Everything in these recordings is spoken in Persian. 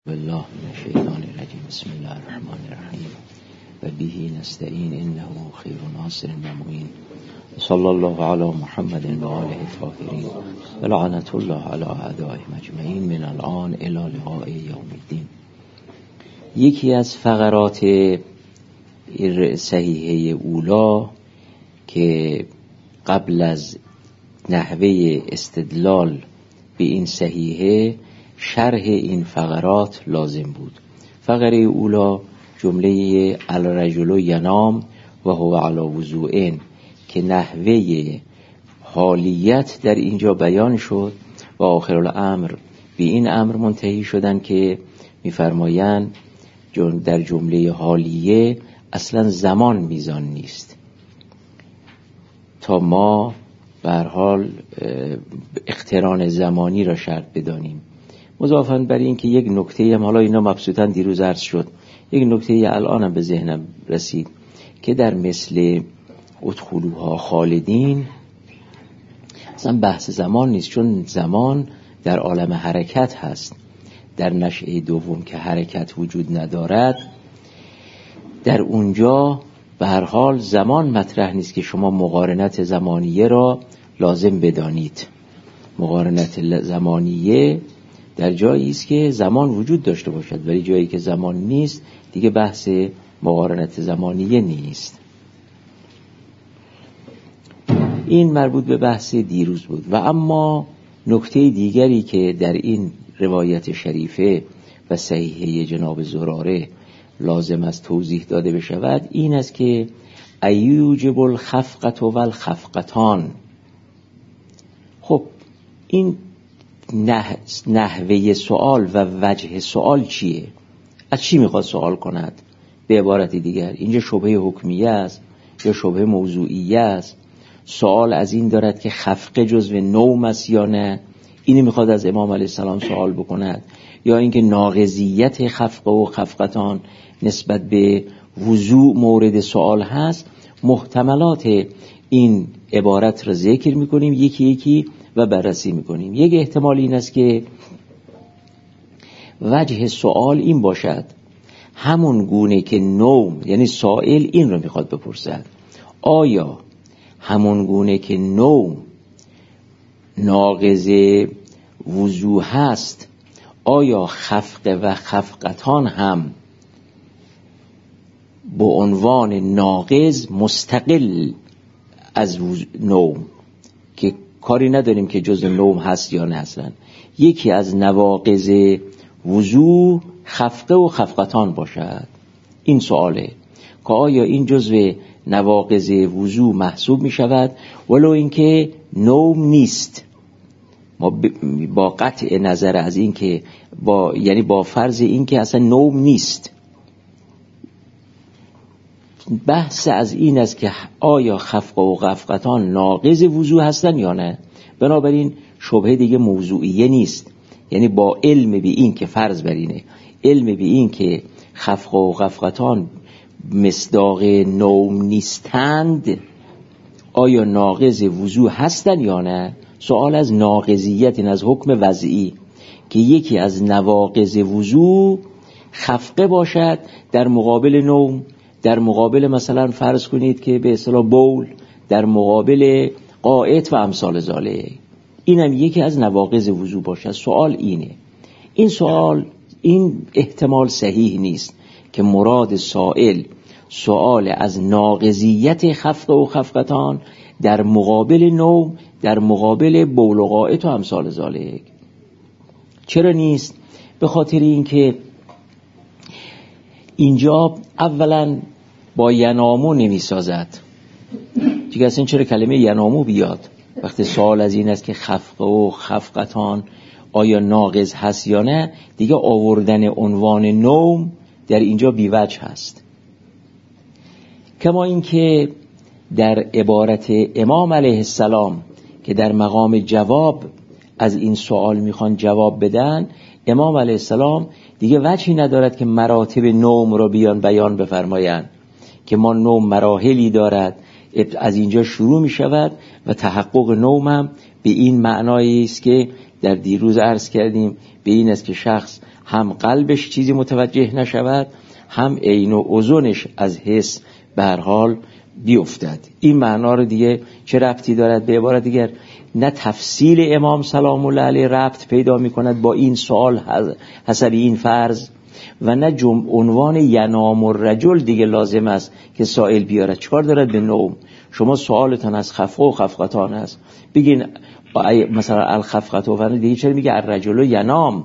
بالله من الشیطان الرجیم. بسم الله الرحمن الرحیم و به نستعین انه خیر ناصر و معین. صلی الله علی محمد و آله الطاهرین و لعنت الله علی اعدائهم اجمعین من الان الی لقاء یوم الدین. یکی از فقرات صحیحه اولا که قبل از نحوه استدلال به این صحیحه شرح این فقرات لازم بود. فقره اولا جمله الرجل ینام و هو علی وضوء که نحوه حالیت در اینجا بیان شد و آخر الامر به این امر منتهی شدن که می‌فرمایند در جمله حالیه اصلا زمان میزان نیست تا ما به هر حال اقتران زمانی را شرط بدانیم. مضافاً بر این که یک نکته هم حالا اینا مبسوطاً دیروز عرض شد، یک نکته الان هم به ذهنم رسید که در مثل ادخلوها خالدین اصلا بحث زمان نیست، چون زمان در عالم حرکت هست. در نشأه دوم که حرکت وجود ندارد در اونجا به هر حال زمان مطرح نیست که شما مقارنت زمانیه را لازم بدانید. مقارنت زمانیه در جایی است که زمان وجود داشته باشد، ولی جایی که زمان نیست دیگه بحث مقارنت زمانیه نیست. این مربوط به بحث دیروز بود. و اما نکته دیگری که در این روایت شریفه و صحیحه جناب زراره لازم است توضیح داده بشود این است که ایوجب الخفقة و الخفقتان. خب این نحوه سوال و وجه سوال چیه؟ از چی میخواد سوال کند؟ به عبارت دیگر اینجا شبهه حکمیه است یا شبهه موضوعیه است؟ سوال از این دارد که خفقه جزو نوم است یا نه؟ اینی میخواد از امام علیه السلام سوال بکند، یا اینکه ناقضیت خفقه و خفقتان نسبت به وضوع مورد سوال هست؟ محتملات این عبارت را ذکر میکنیم یکی یکی و بررسی میکنیم. یک احتمال این است که وجه سوال این باشد همون گونه که نوم، یعنی سائل این رو میخواد بپرسد آیا همون گونه که نوم ناقض وضوع هست، آیا خفقه و خفقتان هم به عنوان ناقض مستقل از نوم که کاری نداریم که جز نوم هست یا نه؟ اصلا یکی از نواقض وضوع خفقه و خفقتان باشد. این سواله که آیا این جزو نواقض وضوع محسوب می شود ولو اینکه نوم نیست. ما با قطع نظر از این که یعنی با فرض این که اصلا نوم نیست، بحث از این است که آیا خفقه و خفقتان ناقض وضوع هستن یا نه. بنابراین شبهه دیگه موضوعیه نیست، یعنی با علم به این که فرض بر اینه، علم به این که خفقه و خفقتان مصداق نوم نیستند، آیا ناقض وضوع هستن یا نه؟ سوال از ناقضیت، این از حکم وضعی که یکی از نواقض وضوع خفقه باشد در مقابل نوم، در مقابل مثلا فرض کنید که به اصطلاح بول، در مقابل قائط و امثال ذالک. اینم یکی از نواقض وضوع باشد. سوال اینه. این سوال، این احتمال صحیح نیست که مراد سوال از ناقضیت خفقه و خفقتان در مقابل نوم، در مقابل بول و قائط و امثال ذالک. چرا نیست؟ به خاطر اینکه اینجا اولا با ینامو نمی سازد. دیگه اصلا چرا کلمه ینامو بیاد وقتی سوال از این است که خفقه و خفقتان آیا ناقض هست یا نه؟ دیگه آوردن عنوان نوم در اینجا بیوجه هست. کما اینکه در عبارت امام علیه السلام که در مقام جواب از این سوال میخوان جواب بدن، امام علیه السلام دیگه وجهی ندارد که مراتب نوم رو بیان بفرمایند که ما نوم مراحلی دارد، از اینجا شروع می شود و تحقق نوم هم به این معنایی است که در دیروز عرض کردیم، به این است که شخص هم قلبش چیزی متوجه نشود، هم عین و اذنش از حس به هر حال بیفتد. این معنا رو دیگه چه ربطی دارد؟ به عبارت دیگر نه تفصیل امام سلام الله علیه ربط پیدا می کند با این سوال حسب این فرض، و نه عنوان ینام الرجل دیگه لازم است که سائل بیارد. چکار دارد به نوم؟ شما سوالتان از خفقه و خفقتان است، بگین مثلا الخفقه و دیگه چرا میگه الرجل ینام؟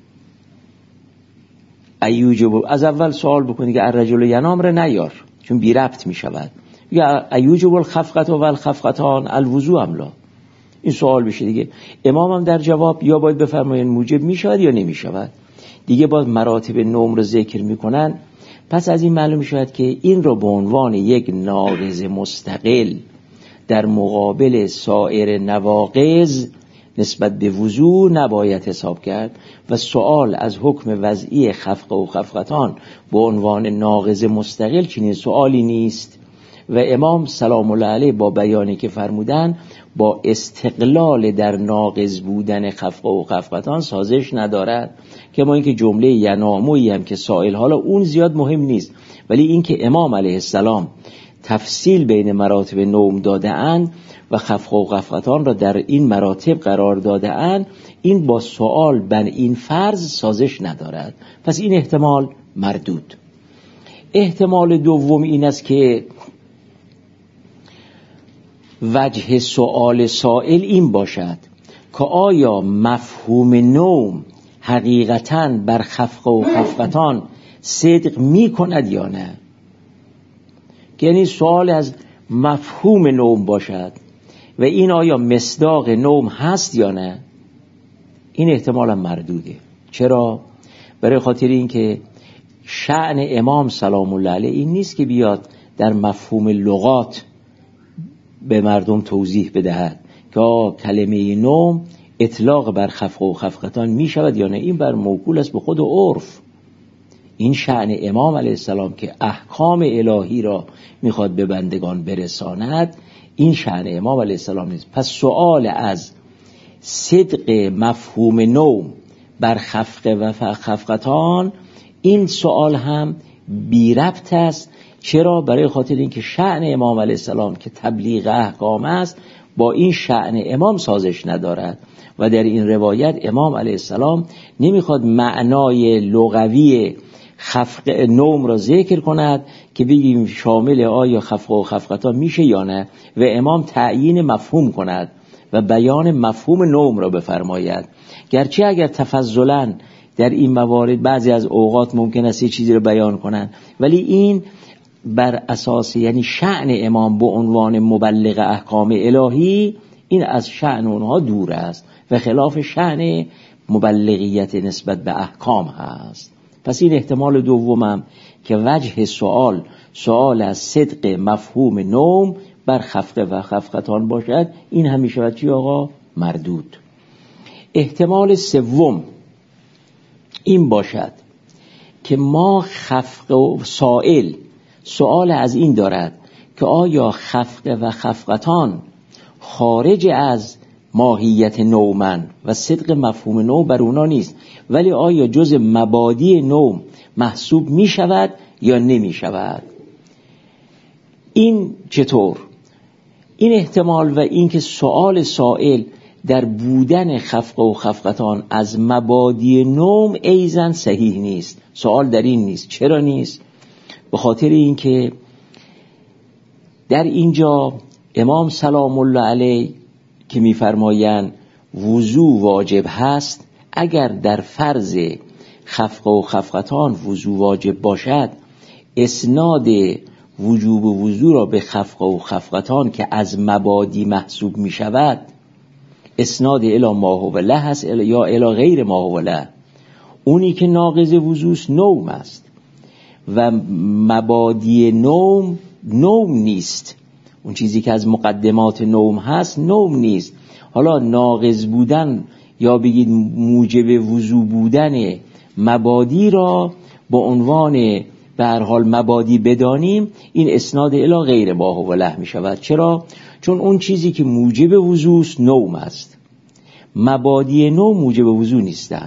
ایوجب از اول سوال بکنی که الرجل ینام رو نیار، چون بی ربط می شود. یا ایوجب الخفقه و الخفقتان الوضو ام لا، این سوال بشه دیگه. امام هم در جواب یا باید بفرمایند موجب می شود یا نمی شود. دیگه باز مراتب نوم رو ذکر می کنن. پس از این معلوم شود که این رو به عنوان یک ناقض مستقل در مقابل سایر نواقض نسبت به وضو نباید حساب کرد و سوال از حکم وضعی خفقه و خفقتان به عنوان ناقض مستقل چنین سوالی نیست. و امام سلام الله علیه با بیانی که فرمودن با استقلال در ناقض بودن خفقه و خفقتان سازش ندارد. که ما اینکه جمله ینامویی هم که سائل حالا اون زیاد مهم نیست، ولی اینکه امام علیه السلام تفصیل بین مراتب نوم داده اند و خفقه و خفقتان را در این مراتب قرار داده اند، این با سوال بر این فرض سازش ندارد. پس این احتمال مردود. احتمال دوم این است که وجه سؤال سائل این باشد که آیا مفهوم نوم حقیقتاً بر خفقه و خفقتان صدق می کند یا نه؟ یعنی سوال از مفهوم نوم باشد و این آیا مصداق نوم هست یا نه؟ این احتمال هم مردوده. چرا؟ برای خاطر این که شأن امام سلام الله علیه این نیست که بیاد در مفهوم لغات به مردم توضیح بدهد که کلمه نوم اطلاق بر خفقه و خفقتان می شود یا نه. این بر موکول است به خود عرف. این شأن امام علیه السلام که احکام الهی را میخواد به بندگان برساند، این شأن امام علیه السلام نیست. پس سوال از صدق مفهوم نوم بر خفقه و خفقتان، این سوال هم بی ربط است. چرا؟ برای خاطر اینکه شأن امام علیه السلام که تبلیغ احکام است با این شأن امام سازش ندارد و در این روایت امام علیه السلام نمیخواد معنای لغوی خفق نوم را ذکر کند که بگیم شامل آیا خفق و خفقتان میشه یا نه، و امام تعیین مفهوم کند و بیان مفهوم نوم را بفرماید. گرچه اگر تفضلاً در این موارد بعضی از اوقات ممکن است یه چیزی رو بیان کنند، ولی این بر اساس یعنی شأن امام به عنوان مبلغ احکام الهی این از شأن اونها دور است و خلاف شأن مبلغیت نسبت به احکام هست. پس این احتمال دومم که وجه سوال از صدق مفهوم نوم بر خفقه و خفقتان باشد، این همیشه شود چی آقا؟ مردود. احتمال سوم این باشد که ما خفقه و سوال از این دارد که آیا خفقه و خفقتان خارج از ماهیت نومن و صدق مفهوم نوم بر اونا نیست، ولی آیا جز مبادی نوم محسوب می شود یا نمی شود؟ این چطور؟ این احتمال و این که سؤال سائل در بودن خفقه و خفقتان از مبادی نوم ایزن صحیح نیست. سؤال در این نیست. چرا نیست؟ به خاطر این که در اینجا امام سلام الله علیه که می‌فرمایند وضو واجب هست، اگر در فرض خفقه و خفقتان وضو واجب باشد، اسناد وجوب وضو را به خفقه و خفقتان که از مبادی محسوب می شود اسناد الی ما هو له هست یا الی غیر ما هو له. اونی که ناقض وضوست نوم است و مبادی نوم نیست. اون چیزی که از مقدمات نوم هست نوم نیست. حالا ناقض بودن یا بگید موجب وضو بودن مبادی را با عنوان به هر حال مبادی بدانیم، این اسناد الی غیر ما هو له می شود. چرا؟ چون اون چیزی که موجب وضوست نوم است، مبادی نوم موجب وضو نیستند.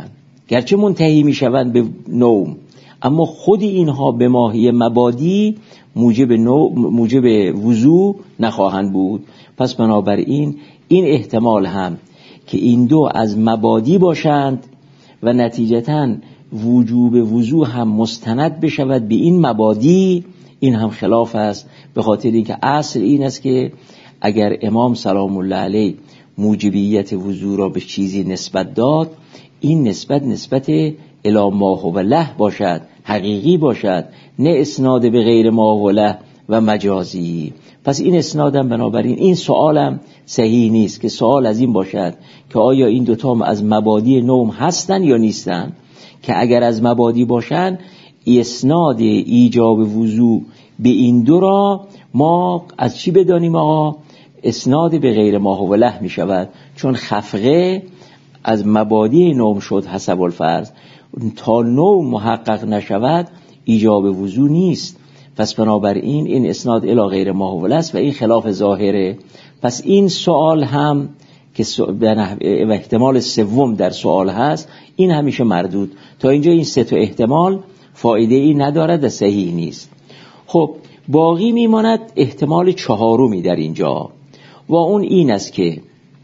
گرچه منتهی می شوند به نوم، اما خود اینها به ماهی مبادی موجب وضو نخواهند بود. پس بنابراین این احتمال هم که این دو از مبادی باشند و نتیجتاً وجوب وضو هم مستند بشود به این مبادی، این هم خلاف است، به خاطر اینکه اصل این است که اگر امام سلام الله علیه موجبیت وضو را به چیزی نسبت داد، این نسبت الی ما هو له باشد، حقیقی باشد، نه اسناد به غیر ما هو له و مجازی. پس این اسنادم بنابراین این سوالم صحیح نیست که سوال از این باشد که آیا این دوتا از مبادی نوم هستن یا نیستن، که اگر از مبادی باشن اسناد ایجاب وضو به این دو را ما از چی بدانیم؟ آقا اسناد به غیر ما هو له می شود، چون خفقه از مبادی نوم شد حسب الفرض، تا نوم محقق نشود ایجاب وضو نیست. پس بنابراین این اسناد الی غیر ما هو له است و این خلاف ظاهره. پس این سوال هم که به احتمال سوم در سوال هست، این همیشه مردود. تا اینجا این سه تا احتمال فایده ای ندارد و صحیح نیست. خب باقی میماند احتمال چهارمی در اینجا و اون این است که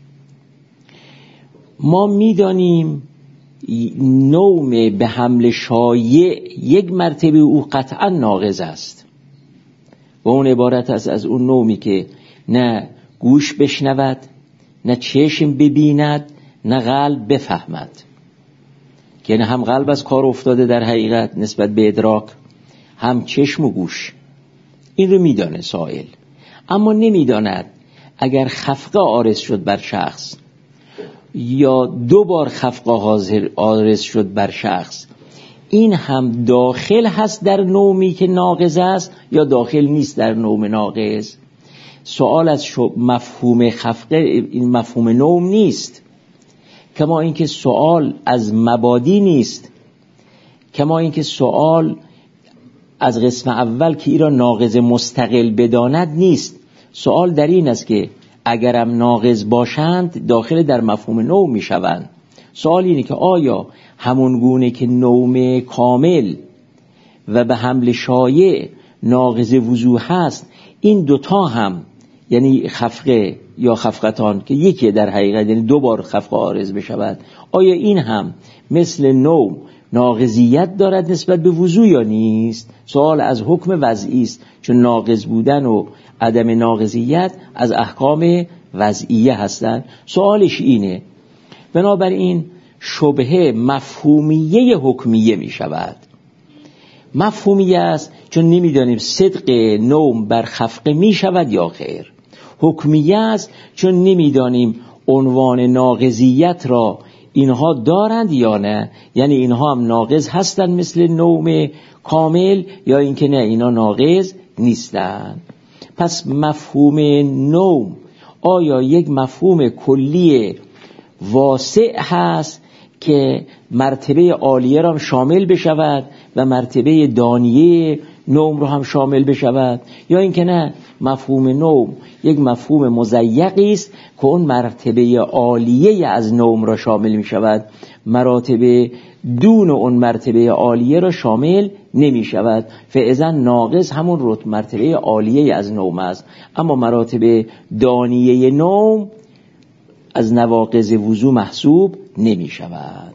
ما میدانیم نوم به حمل شایع یک مرتبه او قطعا ناقض است و اون عبارت است از اون نومی که نه گوش بشنود، نه چشم ببیند، نه قلب بفهمد، که نه هم قلب از کار افتاده در حقیقت نسبت به ادراک، هم چشم و گوش. این رو میدانه سائل، اما نمیداند اگر خفقه عارض شد بر شخص یا 2 بار خفقه عارض شد بر شخص، این هم داخل هست در نومی که ناقض است یا داخل نیست در نوم ناقض. سوال از مفهوم خفقه، این مفهوم نوم نیست، کما اینکه سوال از مبادی نیست، کما اینکه سوال از قسم اول که ایرا ناقض مستقل بداند نیست. سوال در این است که اگرم ناقض باشند داخل در مفهوم نوم می شوند. سوال اینه که آیا همون گونه که نوم کامل و به حمل شایع ناقض وضو هست، این دوتا هم یعنی خفقه یا خفقتان که یکی در حقیقت یعنی 2 بار خفقه عارض بشود، آیا این هم مثل نوم ناقضیت دارد نسبت به وضو یا نیست؟ سوال از حکم وضعی است، چون ناقض بودن و عدم ناقضیت از احکام وضعیه هستند. سوالش اینه. بنابراین شبهه مفهومیه حکمیه می شود. مفهومیه است چون نمیدانیم صدق نوم بر خفقه می شود یا خیر. حکمیه است چون نمیدانیم عنوان ناقضیت را اینها دارند یا نه، یعنی اینها هم ناقض هستند مثل نوم کامل یا اینکه نه اینا ناقض نیستند. پس مفهوم نوم آیا یک مفهوم کلی واسع هست که مرتبه عالیه را هم شامل بشود و مرتبه دانیه نوم را هم شامل بشود، یا اینکه نه مفهوم نوم یک مفهوم مضیقی است که اون مرتبه عالیه از نوم را شامل می شود، مراتب دون اون مرتبه عالیه را شامل نمی شود. فاذا ناقص همون مرتبه عالیه از نوم است، اما مراتب دانیه نوم از نواقض وضو محسوب نمی شود.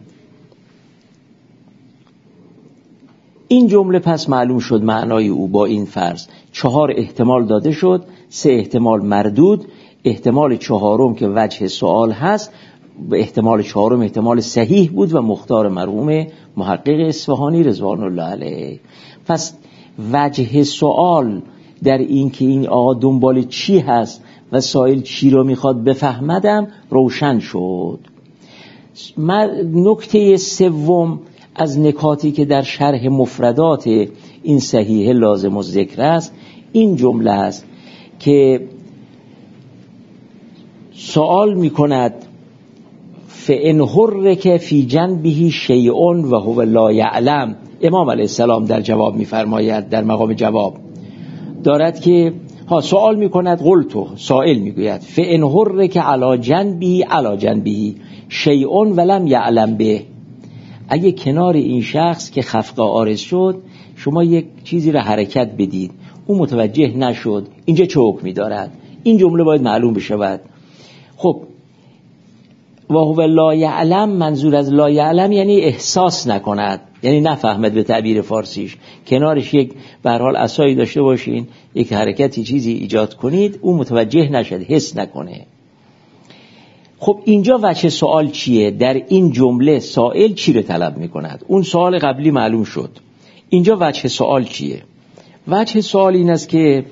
این جمله پس معلوم شد معنای او با این فرض. 4 احتمال داده شد، 3 احتمال مردود، احتمال 4م که وجه سوال هست، احتمال 4م احتمال صحیح بود و مختار مرحوم محقق اصفهانی رضوان الله علیه. پس وجه سوال در این که این آقا دنبال چی هست و سائل چی رو میخواد بفهمدم روشن شد. نکته سوم از نکاتی که در شرح مفردات این صحیح لازم و ذکر است این جمله است که سوال میکند فإن حرک فی جنبه شیء و هو لا یعلم. امام علیه السلام در جواب میفرماید، در مقام جواب دارد که سوال میکند، قلتو سائل میگوید فإن حرک علی جنبه شیء ولم یعلم به، اگه کنار این شخص که خفقه عارض شد شما یک چیزی را حرکت بدید، اون متوجه نشد، اینجا چه حکمی دارد؟ این جمله باید معلوم بشود. خب و هو لا یعلم، منظور از لا یعلم یعنی احساس نکند، یعنی نفهمد به تعبیر فارسیش. کنارش یک به هر حال عصایی داشته باشین، یک حرکتی چیزی ایجاد کنید، اون متوجه نشد، حس نکنه. خب اینجا وجه سوال چیه؟ در این جمله سائل چی رو طلب میکند؟ اون سوال قبلی معلوم شد. اینجا وجه سوال چیه؟ وجه سوال این است که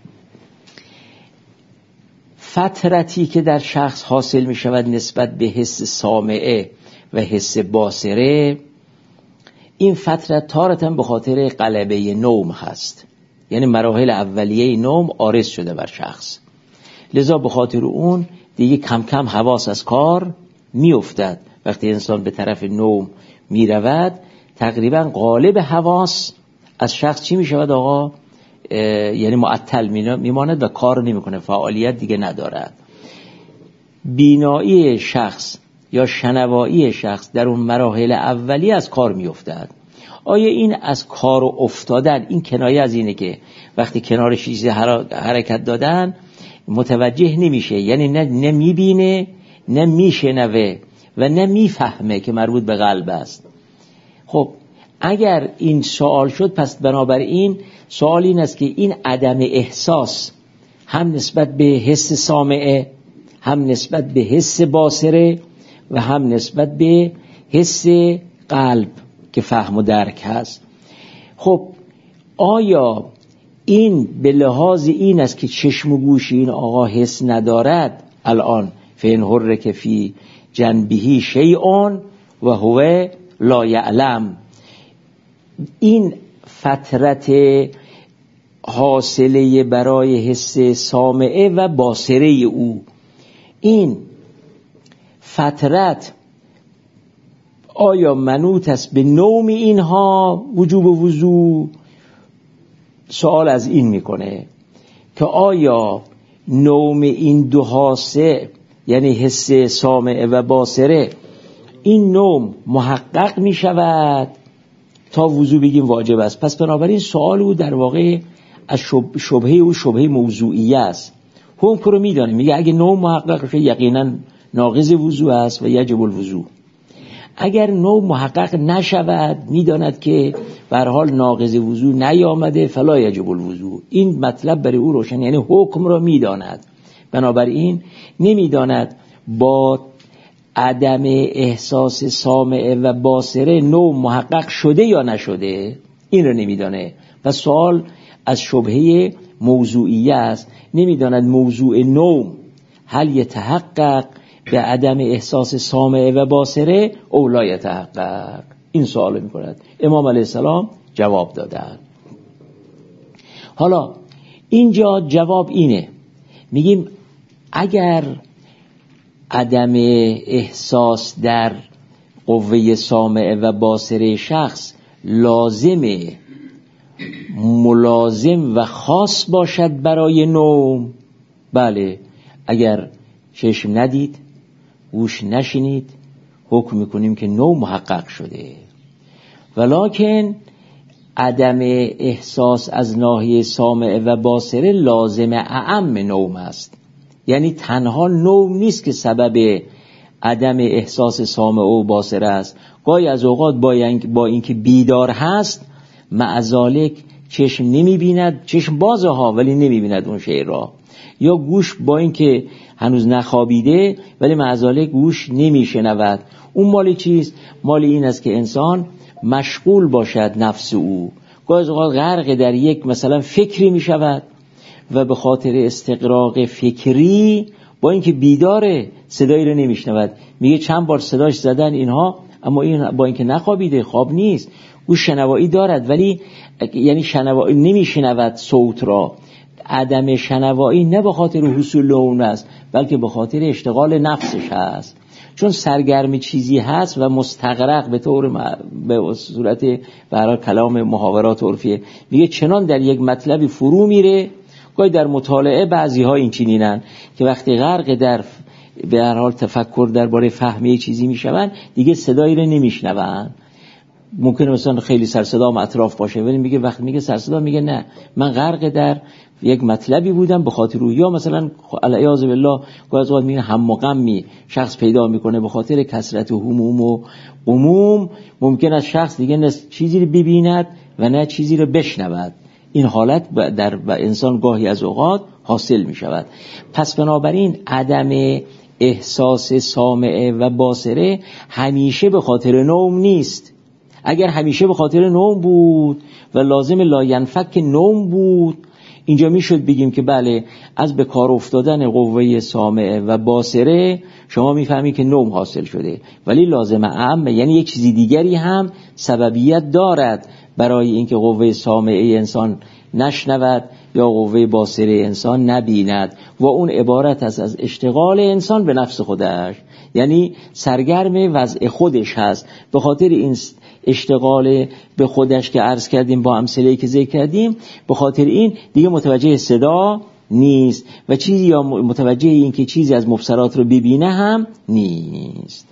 فترتی که در شخص حاصل می شود نسبت به حس سامعه و حس باصره، این فترت تارتاً به خاطر غلبه نوم هست، یعنی مراحل اولیه نوم عارض شده بر شخص، لذا به خاطر اون دیگه کم کم حواس از کار می افتد. وقتی انسان به طرف نوم می رود تقریباً غالب حواس از شخص چی می شود آقا؟ یعنی معطل میماند و کار نمیکنه، فعالیت دیگه ندارد. بینایی شخص یا شنوایی شخص در اون مراحل اولی از کار میافتد. آیا این از کار افتادن، این کنایه از اینه که وقتی کنار چیزی حرکت دادن متوجه نمیشه، یعنی نه میبینه نه میشنوه و نه میفهمه که مربوط به قلب است. خب اگر این سوال شد، پس بنابراین سوال این است که این عدم احساس هم نسبت به حس سامعه، هم نسبت به حس باصره و هم نسبت به حس قلب که فهم و درک هست. خب آیا این به لحاظ این است که چشم و گوش این آقا حس ندارد؟ الان فین حرک فی جنبهی شیئون و هو لا یعلم، این فترت حاصله برای حس سامعه و باصره او، این فترت آیا منوط است به نوم اینها وجوب و وضوع؟ سوال از این میکنه که آیا نوم این دو حاسه یعنی حس سامعه و باصره، این نوم محقق میشود تا وضوع بگیم واجب است؟ پس بنابراین سوال او در واقع از شبهه او شبهه موضوعیه است. حکم رو میدانه، میگه اگه نوم محقق شه یقینا ناقض وضوع است و یجب الوضوء. اگر نوم محقق نشود میداند که به هر حال ناقض وضوع نیامده فلا یجب الوضوء. این مطلب برای او روشن، یعنی حکم را میداند، بنابراین نمیداند با عدم احساس سامعه و باصره نوم محقق شده یا نشده، این رو نمیدانه. و سوال از شبهه موضوعیه است، نمیداند موضوع نوم هل یتحقق به عدم احساس سامعه و باصره او لا یتحقق. این سوال میکند. امام علیه السلام جواب دادن. حالا اینجا جواب اینه، میگیم اگر عدم احساس در قوه سامعه و باصره شخص لازمه، ملازم و خاص باشد برای نوم، بله، اگر چشم ندید، گوش نشنید، حکم میکنیم که نوم محقق شده. ولکن عدم احساس از ناحیه سامعه و باصره لازم اعم نوم است، یعنی تنها نوم نیست که سبب عدم احساس سامعه و باصره است. گاهی از اوقات با اینکه بیدار هست معذالک چشم نمیبیند، چشم بازه ها ولی نمیبیند اون شی را، یا گوش با اینکه هنوز نخوابیده ولی معذالک گوش نمیشنود. اون مال چیست؟ مال این است که انسان مشغول باشد نفس او، گاهی از اوقات غرق در یک مثلا فکری میشود و به خاطر استغراق فکری با اینکه بیداره صدایی رو نمیشنود. میگه چند بار صداش زدن اینها، اما این با اینکه نخوابیده، خواب نیست، او شنوایی دارد ولی یعنی شنوایی نمیشنود صوت را. عدم شنوایی نه به خاطر حصول اون است بلکه به خاطر اشتغال نفسش هست، چون سرگرم چیزی هست و مستغرق به صورت برای کلام محاورات عرفیه میگه چنان در یک مطلبی فرو میره. گاهی در مطالعه بعضی ها این چنینن که وقتی غرق در به هر حال تفکر درباره فهمی چیزی میشوند دیگه صدایی رو نمیشنوند، ممکنه مثلا خیلی سرصدا اطراف باشه، ولی میگه وقتی میگه سرصدا میگه نه، من غرق در یک مطلبی بودم به خاطر او. یا مثلا علیاذ بالله گاهی اوقات میگه هم و غمی شخص پیدا میکنه به خاطر کثرت هموم و غموم، ممکن است شخص دیگه نه چیزی رو ببیند و نه چیزی رو بشنود. این حالت در انسان گاهی از اوقات حاصل میشود. پس بنابراین عدم احساس سامعه و باصره همیشه به خاطر نوم نیست. اگر همیشه به خاطر نوم بود و لازم لا ینفک نوم بود، اینجا میشد بگیم که بله از به کار افتادن قوه سامعه و باصره شما میفهمید که نوم حاصل شده، ولی لازم اعم یعنی یک چیزی دیگری هم سببیت دارد برای اینکه قوه سامعه انسان نشنود یا قوه باصره انسان نبیند، و اون عبارت است از اشتغال انسان به نفس خودش، یعنی سرگرم وضع خودش هست. به خاطر این اشتغال به خودش که عرض کردیم با امثله‌ای که ذکر کردیم، به خاطر این دیگه متوجه صدا نیست و چیزی یا متوجه این که چیزی از مبصرات رو ببینه هم نیست.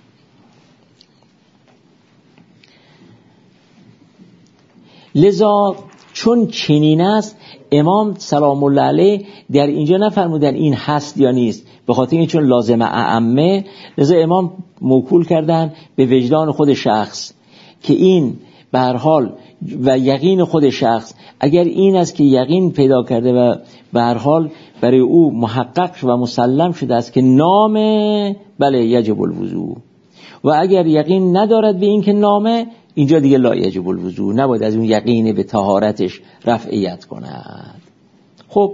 لذا چون چنین است، امام سلام الله علیه در اینجا نفرمودن این هست یا نیست، به خاطر این چون لازم اعمه، لذا امام موکول کردن به وجدان خود شخص که این به هر حال و یقین خود شخص اگر این است که یقین پیدا کرده و به هر حال برای او محقق و مسلم شده است که نامه، بله یجب الوضوء، و اگر یقین ندارد به این که نامه، اینجا دیگه لا یجب الوضوء، نباید از اون یقین به طهارتش رفعیت کند. خب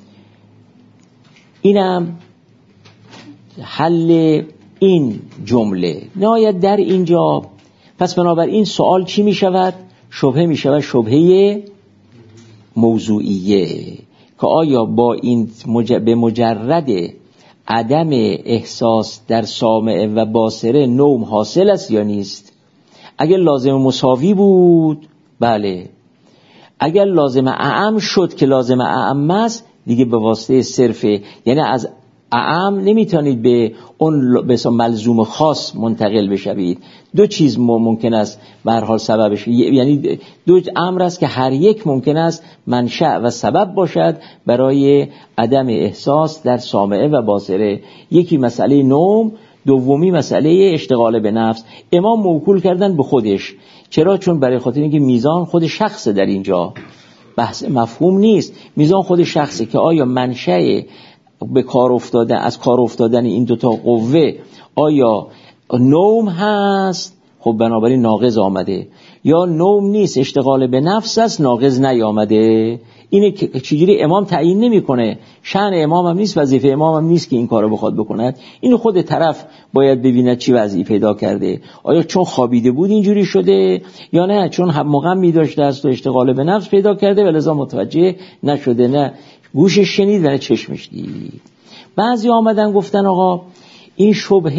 اینم حل این جمله. نهایت در اینجا پس بنابراین سوال چی می شود؟ شبهه می شود، شبهه موضوعیه، که آیا با این به مجرد عدم احساس در سامعه و باصره نوم حاصل است یا نیست؟ اگر لازم مساوی بود بله، اگر لازم اعم شد که لازم اعم است، دیگه به واسطه صرفه، یعنی از اعم نمیتونید به اون به ملزوم خاص منتقل بشوید. دو چیز ممکن است به هر حال سببش، یعنی دو امر است که هر یک ممکن است منشأ و سبب باشد برای عدم احساس در سامعه و باصره. یکی مسئله نوم، دومی مسئله اشتغال به نفس. امام موکول کردن به خودش. چرا؟ چون برای خاطر اینکه میزان خود شخص در اینجا بحث مفهوم نیست، میزان خود شخصه که آیا منشأ به کار افتاده از کار افتادن این دوتا قوه آیا نوم هست، خب بنابراین ناقض آمده، یا نوم نیست اشتغال به نفس است ناقض نیامده. اینه که چجوری امام تعیین نمیکنه، شأن امام هم نیست، وظیفه امام هم نیست که این کارو بخواد بکند. اینو خود طرف باید ببیند چی وضعی پیدا کرده، آیا چون خوابیده بود اینجوری شده یا نه چون هم غمی داشته است و اشتغال به نفس پیدا کرده و لذا متوجه نشده، نه گوشش شنید و نه چشمش دید. بعضی آمدن گفتن آقا این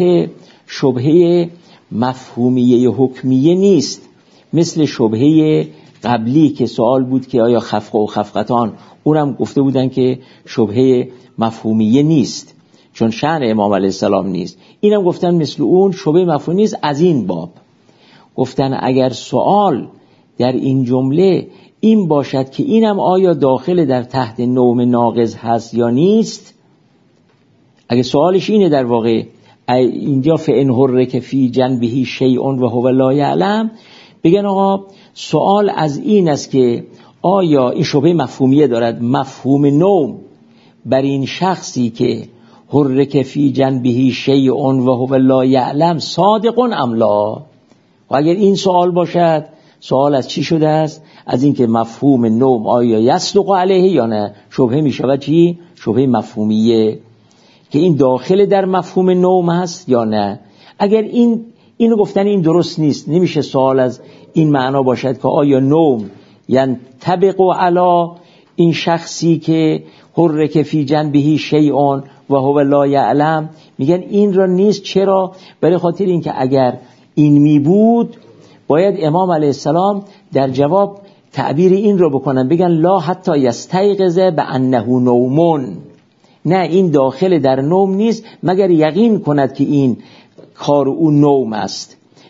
شبهه مفهومیه حکمیه نیست، مثل شبهه قبلی که سوال بود که آیا خفقه و خفقتان، اونم گفته بودن که شبهه مفهومیه نیست چون شأن امام علیه السلام نیست. اینم گفتن مثل اون شبهه مفهومی نیست. از این باب گفتن اگر سوال در این جمله این باشد که اینم آیا داخل در تحت نوم ناقض هست یا نیست، اگه سوالش اینه در واقع اینجا فإن حرک فی جنبه شیء و هو لا یعلم، بگن آقا سوال از این است که آیا این شبهه مفهومیه دارد، مفهوم نوم بر این شخصی که حرک فی جنبه شیء و هو لا یعلم صادق ام لا. و اگر این سوال باشد، سوال از چی شده است؟ از این که مفهوم نوم آیا یصدق علیه یا نه. شبهه می شود چی؟ شبهه مفهومیه که این داخل در مفهوم نوم هست یا نه. اگر اینو گفتن این درست نیست، نمیشه سوال از این معنا باشد که آیا نوم یعنی طبق علی این شخصی که حرک فی جنبه شیء و هو لا یعلم. میگن این را نیست. چرا؟ برای خاطر این که اگر این می بود باید امام علیه السلام در جواب تعبیر این رو بکنن، بگن لا حتی یستیقظ بانه نومون، نه این داخل در نوم نیست مگر یقین کند که این کار او نوم است.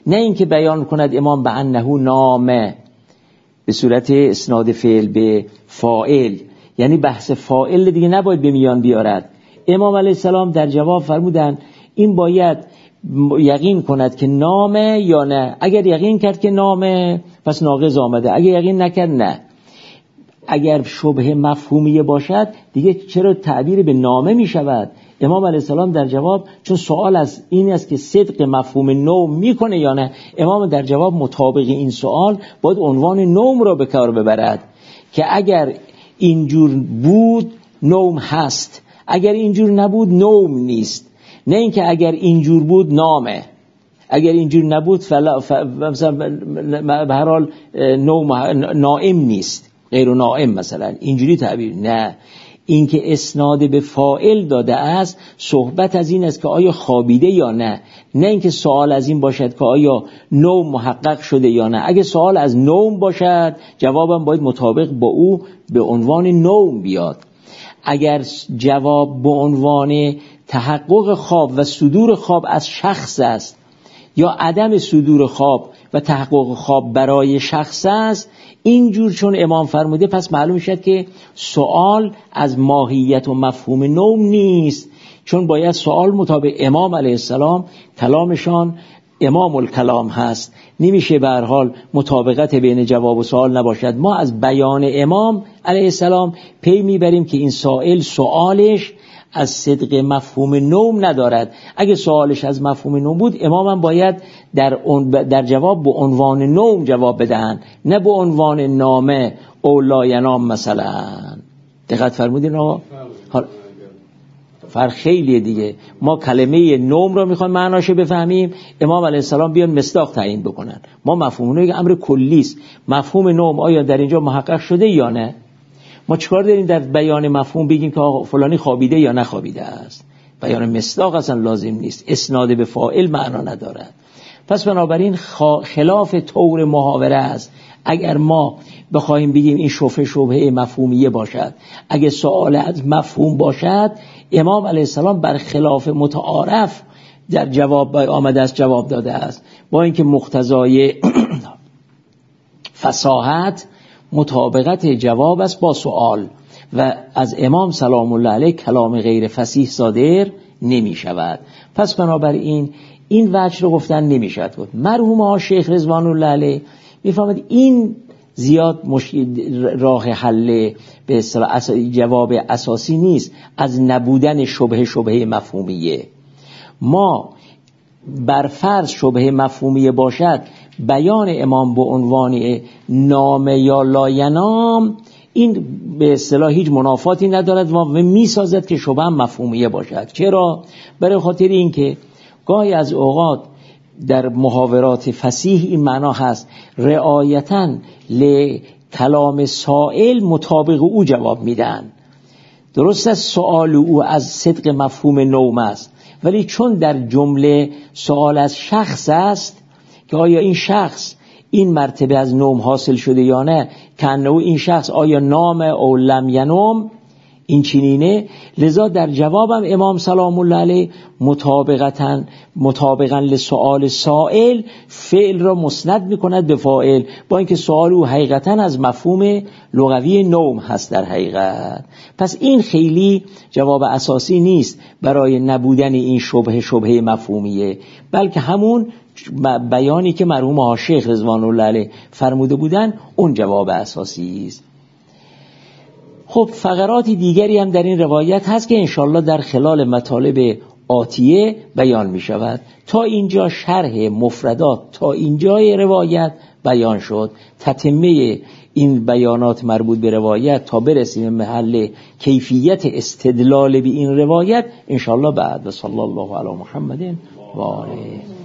نه اینکه بیان کند امام به انه نامه به صورت اسناد فعل به فاعل، یعنی بحث فاعل دیگه نباید به میان بیارد. امام علیه السلام در جواب فرمودن این باید یقین کند که نامه یا نه. اگر یقین کرد که نامه پس ناقض آمده، اگر یقین نکرد نه. اگر شبه مفهومیه باشد دیگه چرا تعبیر به نامه می شود؟ امام علیه السلام در جواب، چون سوال از این است که صدق مفهوم نوم میکنه یا نه، امام در جواب مطابق این سوال باید عنوان نوم را به کار ببرد که اگر اینجور بود نوم هست، اگر اینجور نبود نوم نیست. نه اینکه اگر اینجور بود نامه، اگر اینجور نبود مثلا به هر حال نائم نیست، غیر نائم مثلا، اینجوری تعبیر. نه، این که اسناد به فاعل داده است صحبت از این است که آیا خوابیده یا نه، نه اینکه سوال از این باشد که آیا نوم محقق شده یا نه. اگه سوال از نوم باشد جوابم باید مطابق با او به عنوان نوم بیاد. اگر جواب به عنوان تحقق خواب و صدور خواب از شخص است یا عدم صدور خواب و تحقق خواب برای شخص است، اینجور چون امام فرموده پس معلوم شد که سوال از ماهیت و مفهوم نوم نیست، چون باید سوال مطابق امام علیه السلام، کلامشان امام الکلام هست، نمیشه به هر حال مطابقت بین جواب و سوال نباشد. ما از بیان امام علیه السلام پی میبریم که این سائل سوالش از صدق مفهوم نوم ندارد. اگه سوالش از مفهوم نوم بود امامم باید در جواب به عنوان نوم جواب بدهند، نه به عنوان نامه او لا ینام مثلا. دقت فرمودین آقا؟ فرق خیلیه دیگه. ما کلمه نوم را میخوایم معناشو بفهمیم، امام علیه السلام بیان مصداق تعیین بکنن. ما مفهوم نوم امر کلی است. مفهوم نوم آیا در اینجا محقق شده یا نه؟ ما چیکار داریم در بیان مفهوم بگیم که فلانی خوابیده یا نخوابیده است؟ بیان مصداق اصلا لازم نیست، اسناد به فاعل معنا ندارد. پس بنابراین خلاف طور محاوره است. اگر ما بخوایم بگیم این شبهه مفهومیه باشد، اگه سوال از مفهوم باشد، امام علیه السلام بر خلاف متعارف در جواب آمده است، جواب داده است، با اینکه مقتضای فصاحت مطابقت جواب است با سوال و از امام سلام الله علیه کلام غیر فصیح صادر نمی شود. پس بنابراین این وجه رو گفتن نمی شود. مرحوم ها شیخ رضوان الله علیه میفهمد این زیاد راه حل به اصطلاح جواب اساسی نیست از نبودن شبهه مفهومیه. ما بر فرض شبهه مفهومیه باشد، بیان امام به عنوان نامه یا لاینام این به اصطلاح هیچ منافاتی ندارد و میسازد که شبهه مفهومیه باشد. چرا؟ برای خاطر این که گاهی از اوقات در محاورات فصیح این معنا هست رعایتاً کلام سائل مطابق او جواب میدن. درست است سوال او از صدق مفهوم نوم است، ولی چون در جمله سوال از شخص است که آیا این شخص این مرتبه از نوم حاصل شده یا نه، که انه این شخص آیا نام او لم ینم، این چنینه، لذا در جوابم امام سلام الله علیه مطابقاً لسؤال سائل فعل را مسند میکند به فاعل، با اینکه سؤال او حقیقتاً از مفهوم لغوی نوم هست در حقیقت. پس این خیلی جواب اساسی نیست برای نبودن این شبهه مفهومیه، بلکه همون بیانی که مرحوم ها شیخ رضوان الله علیه فرموده بودن اون جواب اساسی است. خب فقرات دیگری هم در این روایت هست که انشالله در خلال مطالب آتیه بیان می شود. تا اینجا شرح مفردات، تا اینجای روایت بیان شد. تتمه این بیانات مربوط به روایت تا برسیم محل کیفیت استدلال به این روایت انشالله بعد. و صلی الله علی محمد و آله.